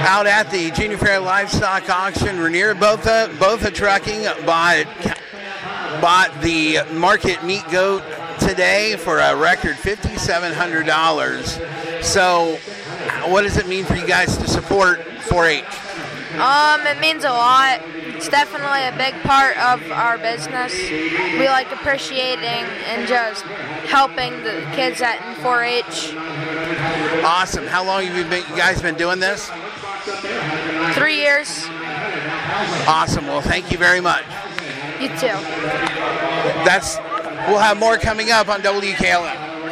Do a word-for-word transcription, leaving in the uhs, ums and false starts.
out at the Junior Fair Livestock Auction. Rainier Botha, Botha Trucking bought, bought the market meat goat today for a record five thousand seven hundred dollars. So what does it mean for you guys to support four H? Um, it means a lot. It's definitely a big part of our business. We like appreciating and just helping the kids at four H. Awesome. How long have you, been, you guys been doing this? Three years. Awesome. Well, thank you very much. You too. That's. We'll have more coming up on W K L M.